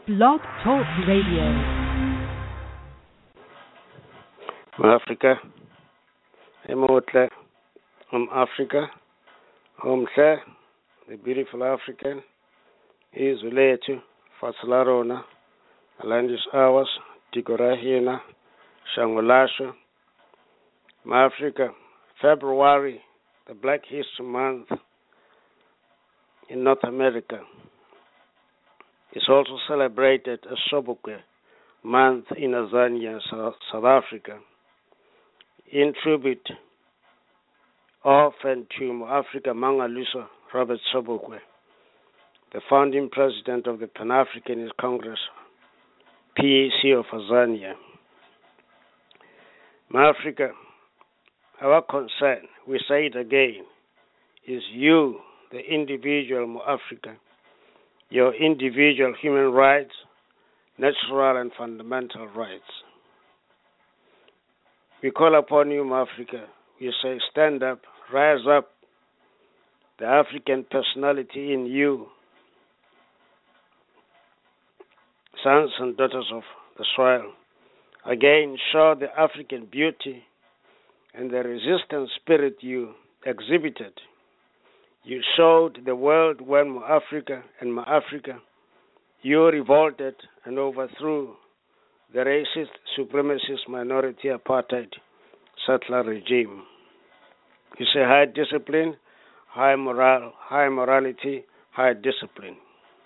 Blog Talk Radio. Africa, Emotle, Africa, Omhle, the beautiful African, is related Fatslarona, Alandis Hours, Tigorahina, Shangolasho, Africa, February, the Black History Month in North America. It's also celebrated as Sobukwe Month in Azania, South Africa, in tribute of and to Africa Mangalusa Robert Sobukwe, the founding president of the Pan-Africanist Congress, PAC of Azania. Africa, our concern, we say it again, is you, the individual Africa, your individual human rights, natural and fundamental rights. We call upon you, Africa. We say, stand up, rise up. The African personality in you, sons and daughters of the soil, again show the African beauty and the resistance spirit you exhibited. You showed the world when Africa, you revolted and overthrew the racist, supremacist, minority apartheid settler regime. You say high discipline, high morality, high discipline.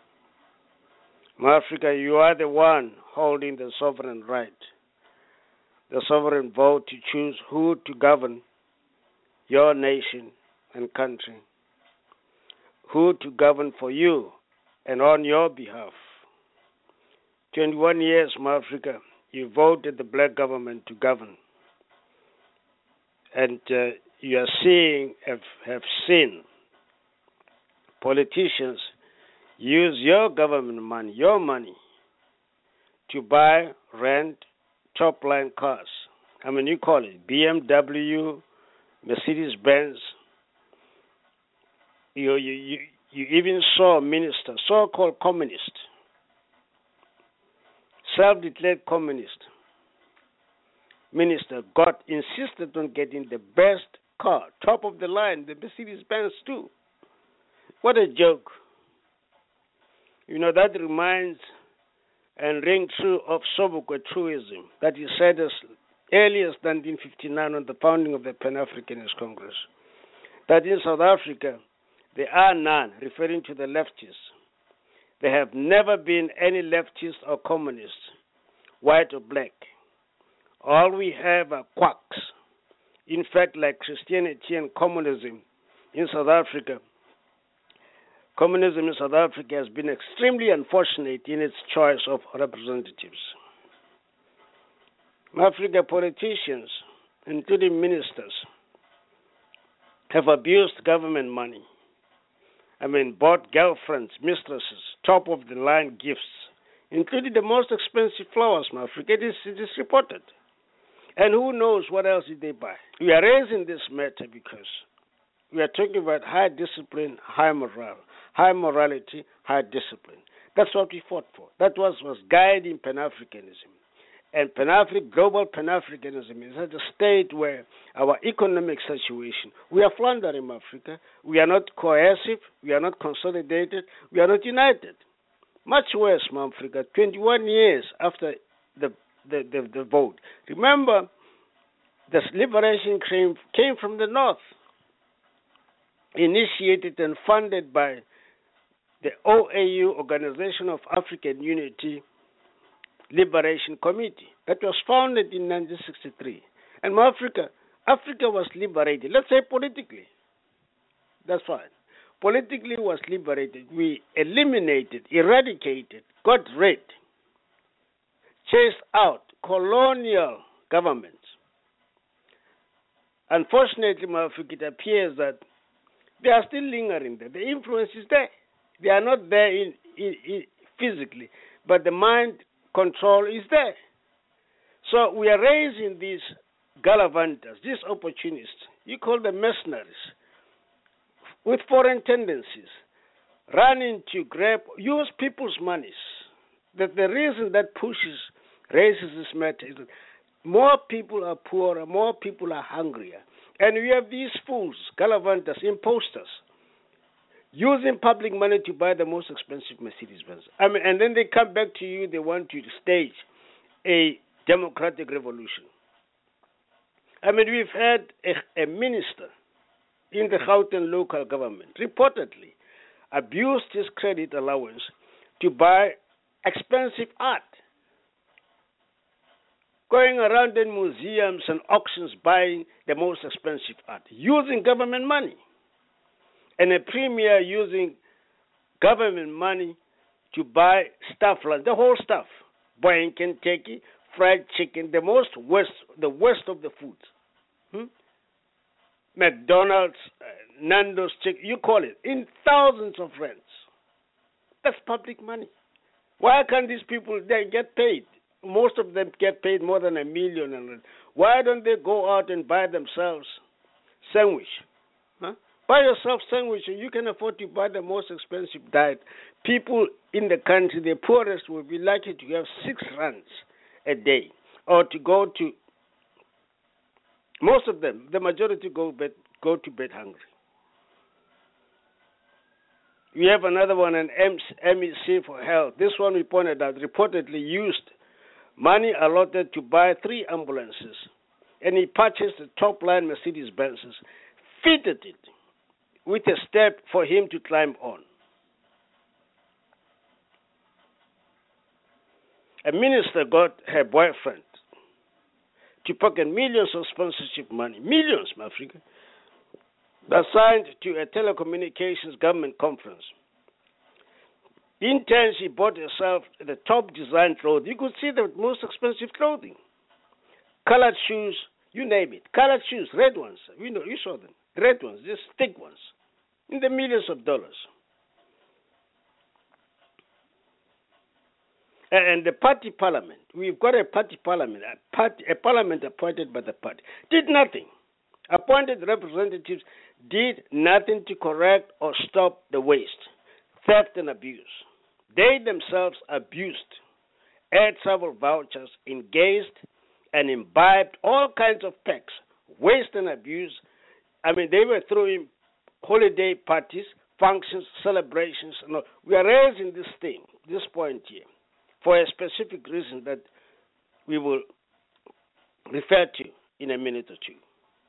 Africa, you are the one holding the sovereign right, the sovereign vote to choose who to govern your nation and country, who to govern for you and on your behalf. 21 years, Africa, you voted the black government to govern. And you are seeing, have seen politicians use your government money, your money, to buy, rent, top-line cars. I mean, you call it BMW, Mercedes-Benz. You even saw a minister, so-called communist, self-declared communist minister, insisted on getting the best car, top of the line, the Mercedes-Benz too. What a joke. You know, that reminds and rings true of Sobukwe truism that he said as early as 1959 on the founding of the Pan-Africanist Congress, that in South Africa there are none, referring to the leftists. There have never been any leftists or communists, white or black. All we have are quacks. In fact, like Christianity and communism in South Africa, communism in South Africa has been extremely unfortunate in its choice of representatives. African politicians, including ministers, have abused government money. Bought girlfriends, mistresses, top-of-the-line gifts, including the most expensive flowers, Africa. It is reported. And who knows what else did they buy? We are raising this matter because we are talking about high discipline, high morality, high discipline. That's what we fought for. That was guiding Pan-Africanism. And global Pan-Africanism is at a state where our economic situation, we are floundering, Africa. We are not cohesive, we are not consolidated, we are not united. Much worse, Africa, 21 years after the vote. Remember, this liberation came from the North, initiated and funded by the OAU, Organization of African Unity Liberation Committee, that was founded in 1963. And Africa was liberated. Let's say politically. That's fine. Politically was liberated. We eliminated, eradicated, got rid, chased out colonial governments. Unfortunately, Africa, it appears that they are still lingering there. The influence is there. They are not there in physically, but the mind control is there. So we are raising these galavanters, these opportunists. You call them mercenaries with foreign tendencies, running to use people's monies. that the reason that raises this matter is that more people are poorer, more people are hungrier. And we have these fools, galavanters, imposters, using public money to buy the most expensive Mercedes-Benz. And then they come back to you, they want you to stage a democratic revolution. We've had a minister in the Gauteng local government reportedly abused his credit allowance to buy expensive art, going around in museums and auctions buying the most expensive art, using government money. And a premier using government money to buy stuff, like the whole stuff, buying Kentucky, fried chicken, the worst of the foods. McDonald's, Nando's chicken, you call it, in thousands of rands. That's public money. Why can't these people, they get paid? Most of them get paid more than $1 million. Why don't they go out and buy themselves sandwich? Buy yourself sandwich, and you can afford to buy the most expensive diet. People in the country, the poorest, will be likely to have 6 rands a day, or to go to. Most of them, the majority, go to bed hungry. We have another one, an MEC for Health. This one we pointed out reportedly used money allotted to buy 3 ambulances, and he purchased the top-line Mercedes-Benzes, fitted it with a step for him to climb on. A minister got her boyfriend to pocket millions of sponsorship money, millions, Africa, assigned to a telecommunications government conference. In turn, she bought herself the top design clothing. You could see the most expensive clothing. Colored shoes, you name it. Colored shoes, red ones. You saw them. Red ones, just thick ones, in the millions of dollars. And the party parliament, we've got a party parliament, a parliament appointed by the party, did nothing. Appointed representatives did nothing to correct or stop the waste, theft, and abuse. They themselves abused, had travel vouchers, engaged and imbibed all kinds of perks, waste and abuse. They were throwing holiday parties, functions, celebrations. No, we are raising this point here, for a specific reason that we will refer to in a minute or two.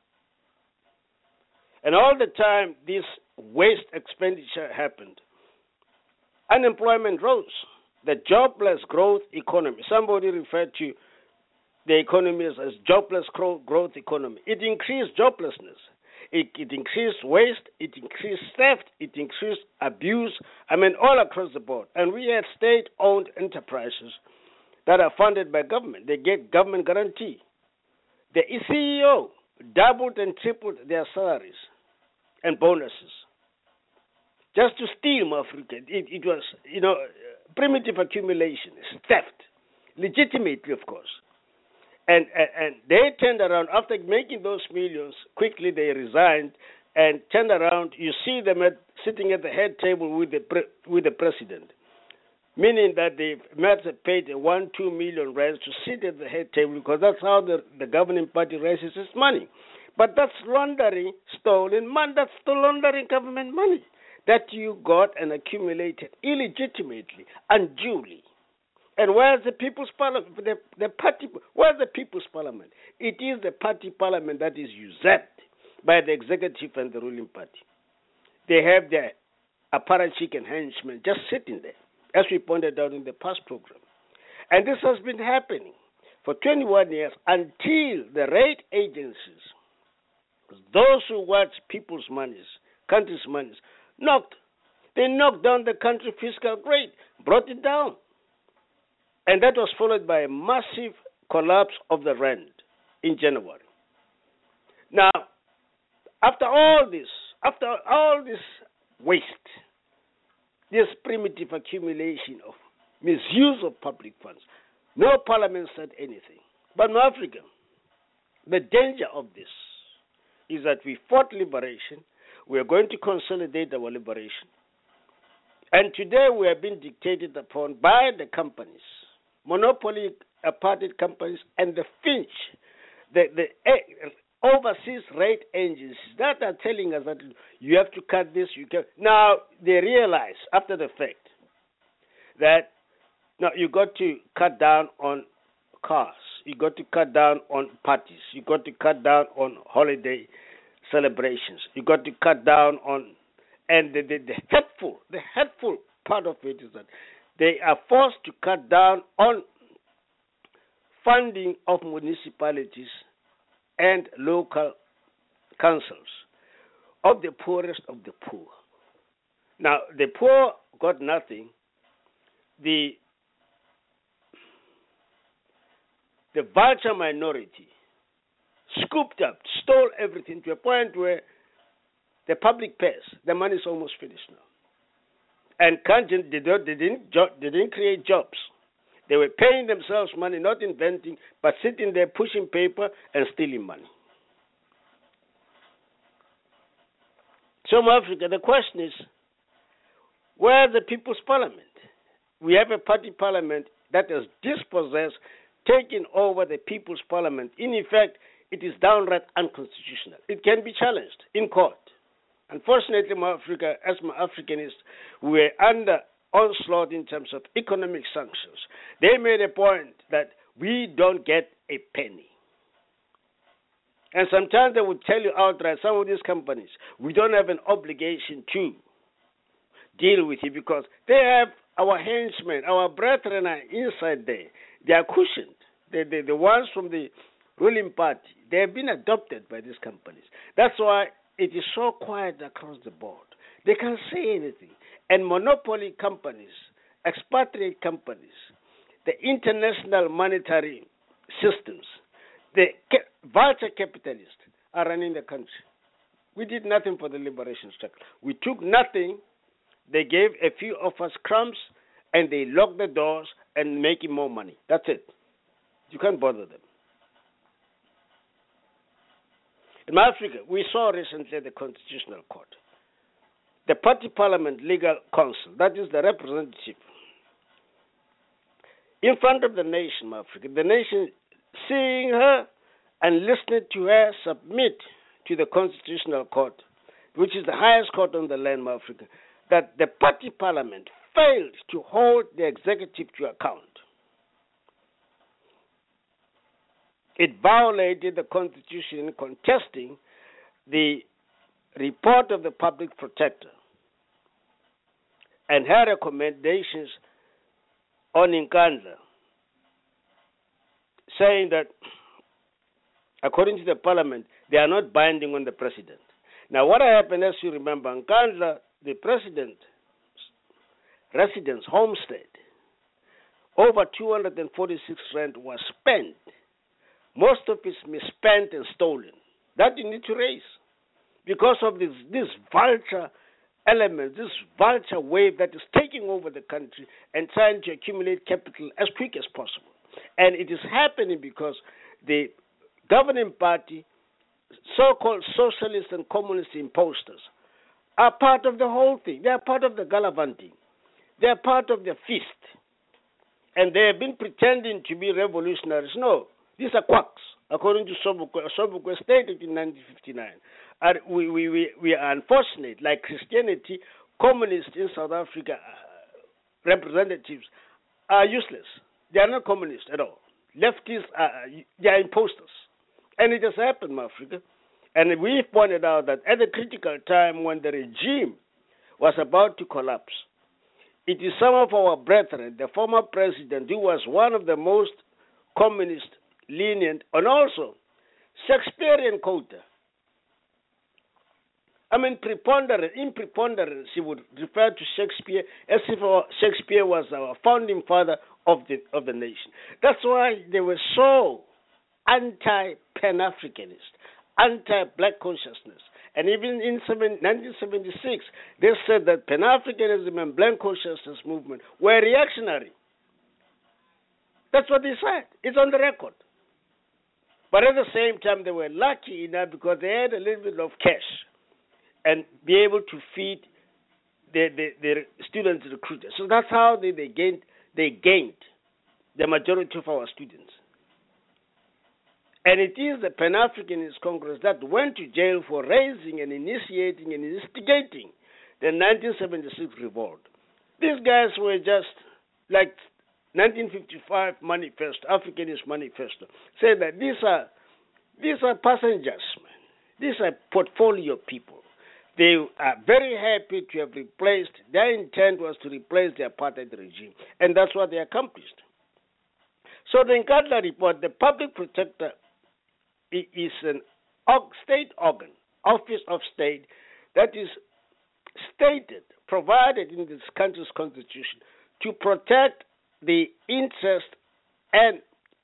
And all the time this waste expenditure happened, unemployment rose. The jobless growth economy, somebody referred to the economy as jobless growth economy. It increased joblessness. It increased waste. It increased theft. It increased abuse. All across the board. And we had state-owned enterprises that are funded by government. They get government guarantee. The CEO doubled and tripled their salaries and bonuses just to steal Africa. It was, primitive accumulation, theft, legitimately, of course. And they turned around after making those millions. Quickly, they resigned and turned around. You see them sitting at the head table with the president, meaning that they must have paid 1-2 million rands to sit at the head table, because that's how the governing party raises its money. But that's laundering stolen money. That's the laundering government money that you got and accumulated illegitimately, unduly. And where's the People's Parliament? The party. Where's the People's Parliament? It is the party parliament that is usurped by the executive and the ruling party. They have their apparatchik and henchmen just sitting there, as we pointed out in the past program. And this has been happening for 21 years until the rate agencies, those who watch people's monies, country's monies, knocked down the country fiscal rate, brought it down. And that was followed by a massive collapse of the rand in January. Now, after all this waste, this primitive accumulation of misuse of public funds, no parliament said anything. But in Africa, the danger of this is that we fought liberation. We are going to consolidate our liberation. And today we are being dictated upon by the companies, monopoly apartheid companies, and the Finch, the overseas rate agencies that are telling us that you have to cut this. You can now they realize after the fact that now you got to cut down on cars, you got to cut down on parties, you got to cut down on holiday celebrations, you got to cut down on, and the hateful part of it is that they are forced to cut down on funding of municipalities and local councils of the poorest of the poor. Now, the poor got nothing. The vulture minority scooped up, stole everything to a point where the public pays. The money is almost finished now. And they didn't create jobs. They were paying themselves money, not inventing, but sitting there pushing paper and stealing money. So, Africa, the question is, where is the People's Parliament? We have a party parliament that has dispossessed, taken over the People's Parliament. In effect, it is downright unconstitutional. It can be challenged in court. Unfortunately, Africa, as Africanists, we are under onslaught in terms of economic sanctions. They made a point that we don't get a penny. And sometimes they would tell you outright, some of these companies, we don't have an obligation to deal with you because they have our henchmen, our brethren are inside there. They are cushioned. The ones from the ruling party, they have been adopted by these companies. That's why it is so quiet across the board. They can't say anything. And monopoly companies, expatriate companies, the international monetary systems, the vulture capitalists are running the country. We did nothing for the liberation struggle. We took nothing. They gave a few of us crumbs, and they locked the doors and making more money. That's it. You can't bother them. In Africa, we saw recently the Constitutional Court. The Party Parliament Legal Council, that is the representative, in front of the nation, Africa, the nation seeing her and listening to her submit to the Constitutional Court, which is the highest court on the land, Africa, that the Party Parliament failed to hold the executive to account. It violated the Constitution in contesting the report of the public protector and her recommendations on Nkandla, saying that, according to the parliament, they are not binding on the president. Now, what happened, as you remember, Nkandla, the president's residence, homestead, over 246 rand was spent. Most of it is misspent and stolen. That you need to raise because of this vulture element, this vulture wave that is taking over the country and trying to accumulate capital as quick as possible. And it is happening because the governing party, so-called socialist and communist imposters, are part of the whole thing. They are part of the gallivanting. They are part of the feast. And they have been pretending to be revolutionaries. No, these are quacks, according to Sobukwe. Sobukwe stated in 1959. We are unfortunate, like Christianity, communists in South Africa, representatives, are useless. They are not communists at all. Leftists, they are imposters. And it has happened in Africa. And we pointed out that at the critical time when the regime was about to collapse, it is some of our brethren, the former president, who was one of the most communist, lenient, and also Shakespearean quota. I mean, in preponderance, he would refer to Shakespeare as if Shakespeare was our founding father of the nation. That's why they were so anti-Pan-Africanist, anti-black consciousness. And even in 1976, they said that Pan-Africanism and black consciousness movement were reactionary. That's what they said. It's on the record. But at the same time, they were lucky enough because they had a little bit of cash and be able to feed the students recruited. So that's how they gained the majority of our students. And it is the Pan-Africanist Congress that went to jail for raising and initiating and instigating the 1976 revolt. These guys were just like 1955 manifesto, Africanist manifesto, said that these are passengers, man. These are portfolio people. They are very happy to have replaced, their intent was to replace the apartheid regime, and that's what they accomplished. So the Nkandla report, the public protector is an state organ, office of state, that is stated, provided in this country's constitution to protect the interest and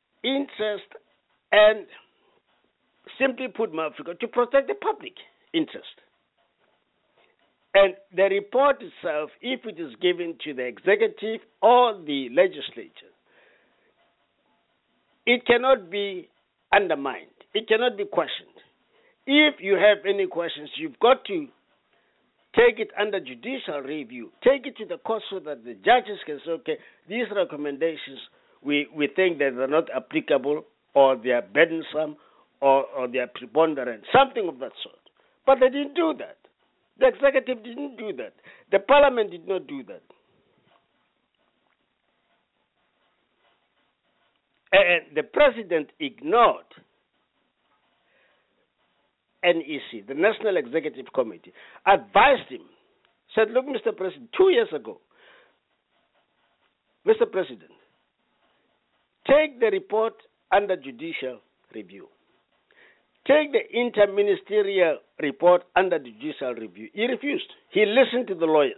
simply put, Africa, to protect the public interest. And the report itself, if it is given to the executive or the legislature, it cannot be undermined. It cannot be questioned. If you have any questions, you've got to take it under judicial review. Take it to the court so that the judges can say, okay, these recommendations, we think that they're not applicable or they are burdensome or they are preponderant, something of that sort. But they didn't do that. The executive didn't do that. The parliament did not do that. And the president ignored NEC, the National Executive Committee, advised him, said, look, Mr. President, 2 years ago, Mr. President, take the report under judicial review. Take the interministerial report under judicial review. He refused. He listened to the lawyers.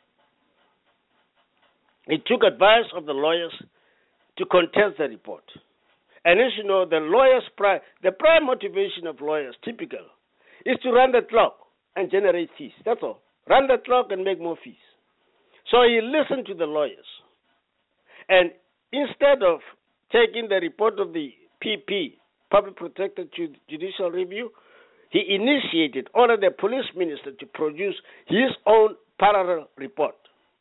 He took advice of the lawyers to contest the report. And as you know, the prime motivation of lawyers, typical, is to run the clock and generate fees. That's all. Run the clock and make more fees. So he listened to the lawyers. And instead of taking the report of the PP, Public Protector Judicial Review, he initiated, ordered the police minister to produce his own parallel report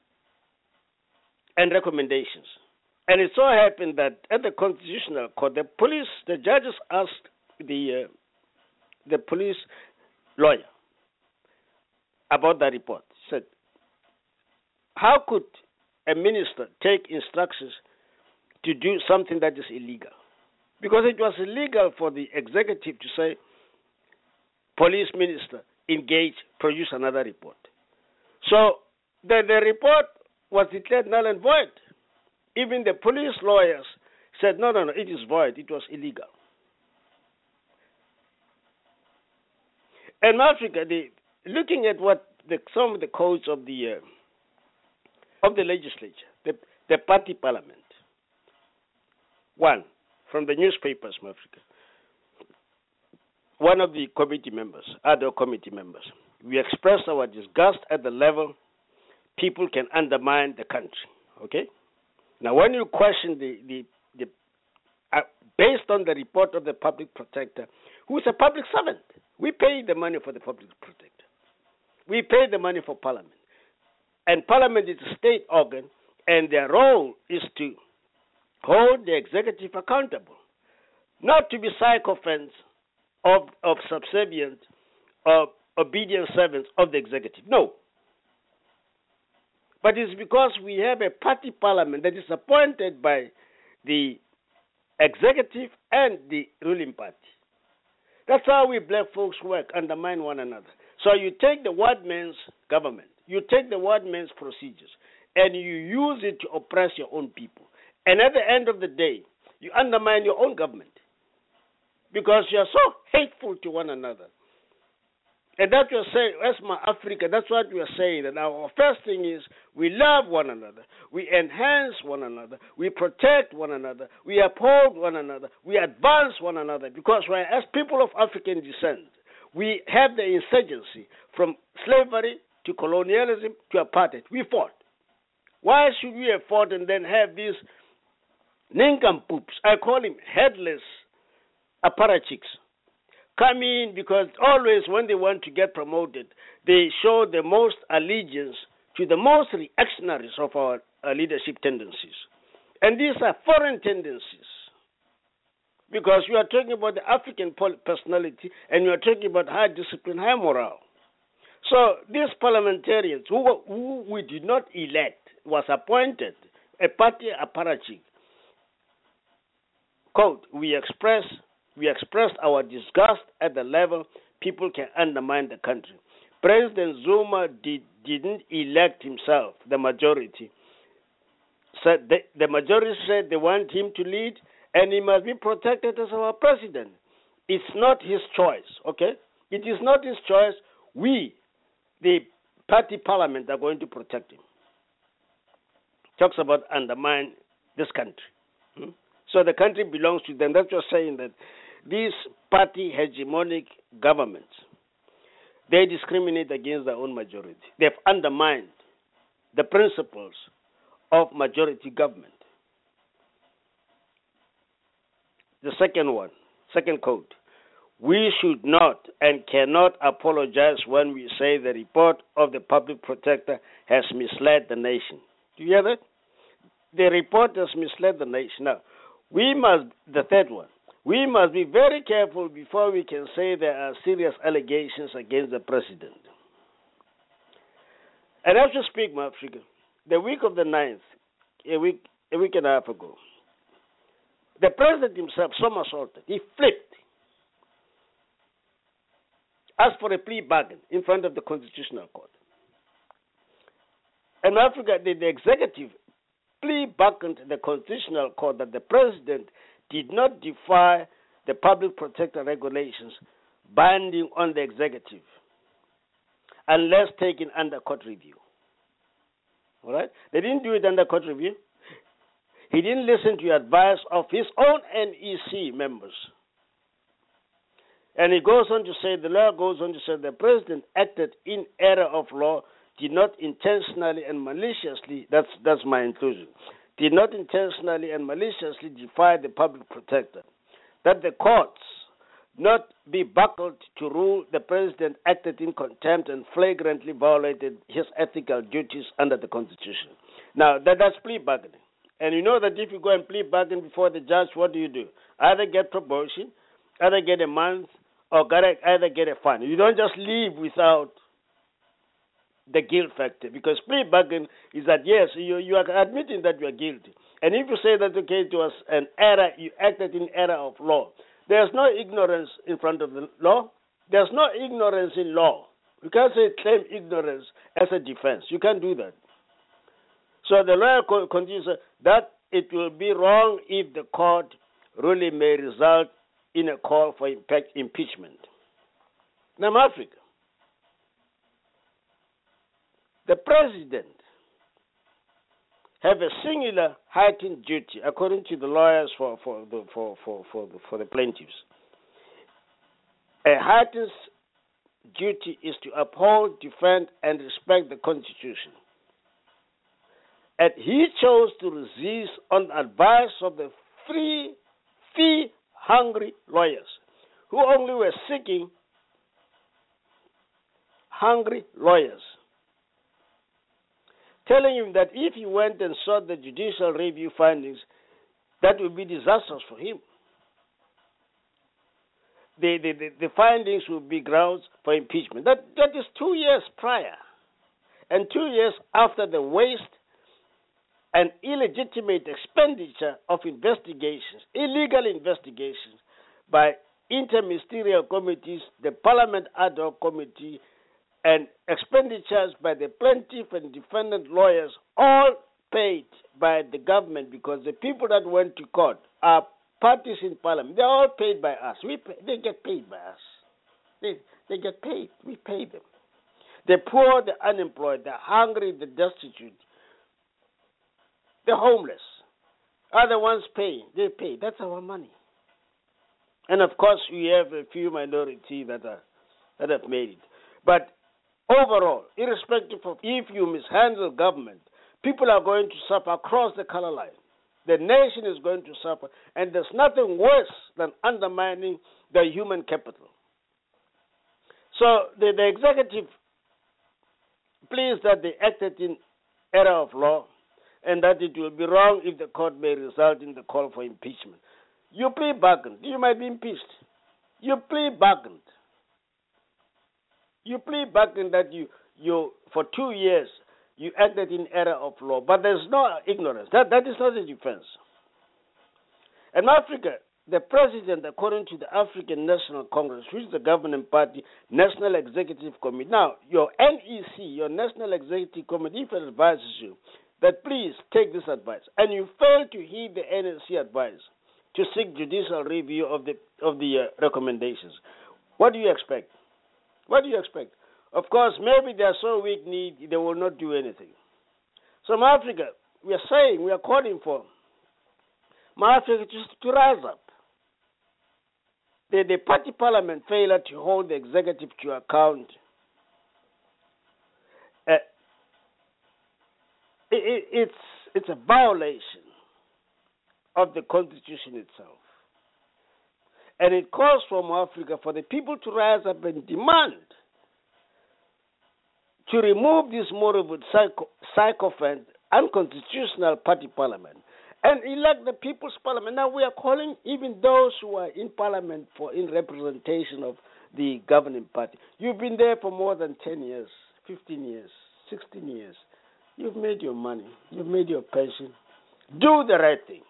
and recommendations. And it so happened that at the Constitutional Court, the judges asked the police lawyer about that report. He said, how could a minister take instructions to do something that is illegal? Because it was illegal for the executive to say, police minister, engage, produce another report. So the report was declared null and void. Even the police lawyers said, no, it is void. It was illegal. And Africa, looking at what some of the codes of the legislature, the party parliament, one, from the newspapers, Africa, one of the committee members, other committee members, we expressed our disgust at the level people can undermine the country. Okay? Now, when you question based on the report of the public protector, who is a public servant, we pay the money for the public protector. We pay the money for parliament. And parliament is a state organ, and their role is to hold the executive accountable, not to be sycophants of subservient or obedient servants of the executive. No. But it's because we have a party parliament that is appointed by the executive and the ruling party. That's how we black folks work, undermine one another. So you take the white man's government, you take the white man's procedures, and you use it to oppress your own people. And at the end of the day, you undermine your own government because you are so hateful to one another. And that you're saying, Esma Africa, that's what we are saying. That our first thing is we love one another, we enhance one another, we protect one another, we uphold one another, we advance one another. Because as people of African descent, we have the insurgency from slavery to colonialism to apartheid. We fought. Why should we have fought and then have these nincompoops, I call him headless apparatchiks, come in because always when they want to get promoted, they show the most allegiance to the most reactionaries of our leadership tendencies. And these are foreign tendencies. Because you are talking about the African personality and you are talking about high discipline, high morale. So these parliamentarians who we did not elect was appointed, a party apparatchik. Quote, we expressed our disgust at the level people can undermine the country. President Zuma didn't elect himself, the majority. Said the majority said they want him to lead and he must be protected as our president. It's not his choice, okay? It is not his choice. We, the party parliament, are going to protect him. Talks about undermine this country. So the country belongs to them. That's just saying that these party hegemonic governments, they discriminate against their own majority. They've undermined the principles of majority government. The second quote, we should not and cannot apologize when we say the report of the public protector has misled the nation. Do you hear that? The report has misled the nation. Now, the third one, we must be very careful before we can say there are serious allegations against the president. And as we speak, my Africa, the week of the 9th, a week and a half ago, the president himself somersaulted. He flipped. Asked for a plea bargain in front of the Constitutional Court. And in Africa, the executive plea bargained the Constitutional Court that the president did not defy the public protector regulations binding on the executive unless taken under court review. All right? They didn't do it under court review. He didn't listen to the advice of his own NEC members. And he goes on to say, the law goes on to say, the president acted in error of law, did not intentionally and maliciously, that's my inclusion, did not intentionally and maliciously defy the public protector. That the courts not be buckled to rule the president acted in contempt and flagrantly violated his ethical duties under the Constitution. Now, that's plea bargaining. And you know that if you go and plea bargain before the judge, what do? Either get promotion, either get a month, or either get a fine. You don't just leave without the guilt factor, because plea bargain is that, yes, you are admitting that you are guilty. And if you say that, okay, it was an error, you acted in error of law, there's no ignorance in front of the law. There's no ignorance in law. You can't say claim ignorance as a defense. You can't do that. So the lawyer continues that it will be wrong if the court ruling may result in a call for impeachment. Now, Africa, the president have a singular heightened duty, according to the lawyers for the plaintiffs. A heightened duty is to uphold, defend, and respect the Constitution. And he chose to resist on the advice of the fee-hungry lawyers, who only were seeking hungry lawyers, telling him that if he went and sought the judicial review findings, that would be disastrous for him. The findings would be grounds for impeachment. That is 2 years prior, and 2 years after the waste and illegitimate expenditure of investigations, illegal investigations by interministerial committees, the Parliament Ad Hoc Committee, and expenditures by the plaintiff and defendant lawyers, all paid by the government, because the people that went to court are parties in Parliament. They're all paid by us. They get paid by us. They get paid. We pay them. The poor, the unemployed, the hungry, the destitute, the homeless are the ones paying. They pay. That's our money. And of course, we have a few minority that have made it. But overall, irrespective of if you mishandle government, people are going to suffer across the color line. The nation is going to suffer. And there's nothing worse than undermining the human capital. So the executive pleased that they acted in error of law and that it will be wrong if the court may result in the call for impeachment. You plea bargained. You might be impeached. You plea bargained. You plea bargained that you for 2 years you acted in error of law, but there's no ignorance. That is not a defense. In Africa, the president, according to the African National Congress, which is the governing party, National Executive Committee. Now, your NEC, your National Executive Committee, if it advises you that please take this advice, and you fail to heed the NEC advice to seek judicial review of the recommendations, what do you expect? What do you expect? Of course, maybe they are so weak-kneed they will not do anything. So, in Africa, we are calling for Africa to rise up. The party parliament failure to hold the executive to account. It's a violation of the constitution itself. And it calls from Africa for the people to rise up and demand to remove this moribund sycophant, unconstitutional party parliament and elect the People's Parliament. Now we are calling even those who are in Parliament in representation of the governing party. You've been there for more than 10 years, 15 years, 16 years. You've made your money. You've made your pension. Do the right thing.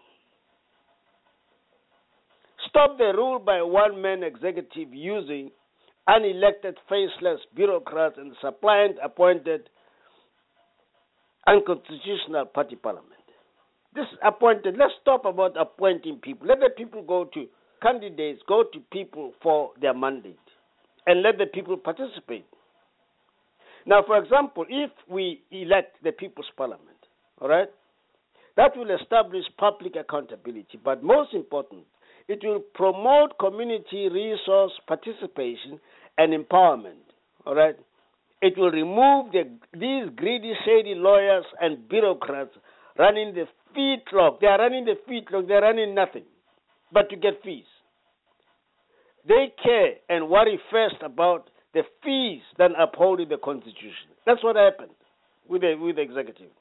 Stop the rule by one-man executive using unelected, faceless bureaucrats and suppliant-appointed unconstitutional party parliament. This appointed, let's stop about appointing people. Let the people go to candidates, go to people for their mandate, and let the people participate. Now, for example, if we elect the People's Parliament, all right, that will establish public accountability, but most important, it will promote community resource participation and empowerment, all right? It will remove these greedy, shady lawyers and bureaucrats running the feedlot. They are running the feedlot. They are running nothing but to get fees. They care and worry first about the fees than upholding the Constitution. That's what happened with the executive.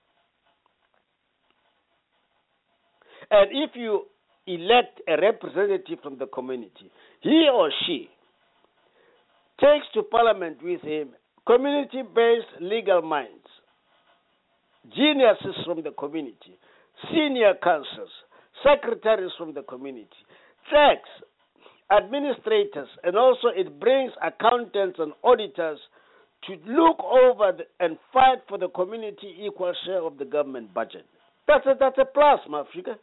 And if you elect a representative from the community, he or she takes to Parliament with him community-based legal minds, geniuses from the community, senior counsels, secretaries from the community, clerks, administrators, and also it brings accountants and auditors to look over and fight for the community equal share of the government budget. That's a plus, Africa.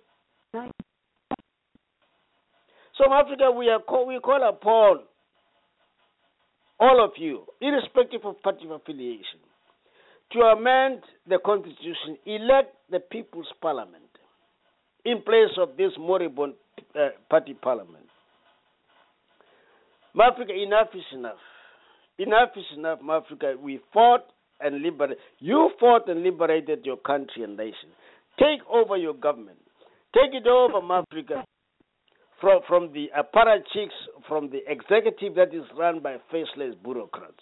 So, Africa, we call upon all of you, irrespective of party affiliation, to amend the Constitution, elect the People's Parliament in place of this moribund party parliament. Africa, enough is enough. Enough is enough, Africa. We fought and liberated. You fought and liberated your country and nation. Take over your government. Take it over, Africa, from the apparatchiks, from the executive that is run by faceless bureaucrats.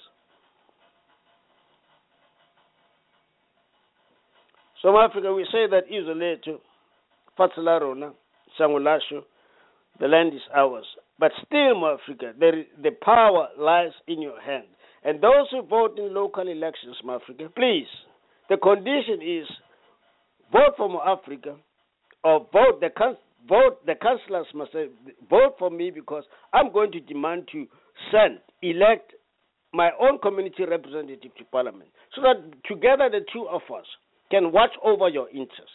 So, Africa, we say that Isoleto, Fatsalarona, Sangulasho, the land is ours. But still, Africa, the power lies in your hand. And those who vote in local elections, Africa, please, the condition is vote for Africa or vote the councillors must say, vote for me because I'm going to demand to elect my own community representative to Parliament so that together the two of us can watch over your interests,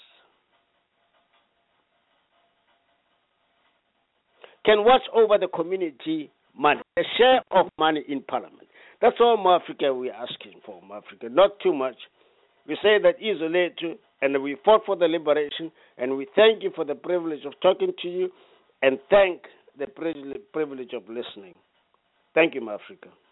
can watch over the community money, a share of money in Parliament. That's all Africa we're asking for, Africa, not too much. We say that Isoleto, and we fought for the liberation, and we thank you for the privilege of talking to you, and thank the privilege of listening. Thank you, Africa.